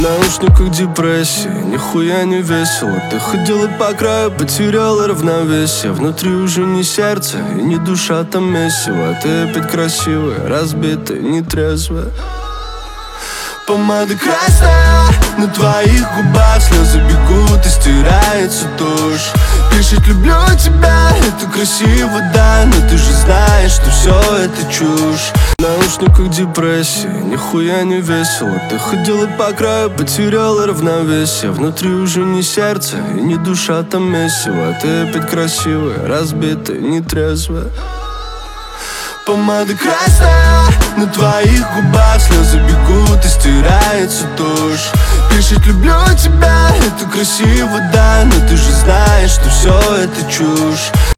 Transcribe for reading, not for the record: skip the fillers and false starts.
В наушниках депрессии, нихуя не весело. Ты ходила по краю, потеряла равновесие. Внутри уже не сердце и не душа, там месиво. Ты опять красивая, разбитая, нетрезвая. Помада красная, на твоих губах слезы бегут и стирается тушь. Пишет «люблю тебя», это красиво, да, но ты же знаешь, что все это чушь. В наушниках депрессии, нихуя не весело. Ты ходила по краю, потеряла равновесие. Внутри уже не сердце и не душа, там месиво. Ты опять красивая, разбитая, нетрезвая. Помада красная, на твоих губах слезы бегут и стирается тушь. Пишет «люблю тебя», это красиво, да, но ты же знаешь, что все это чушь.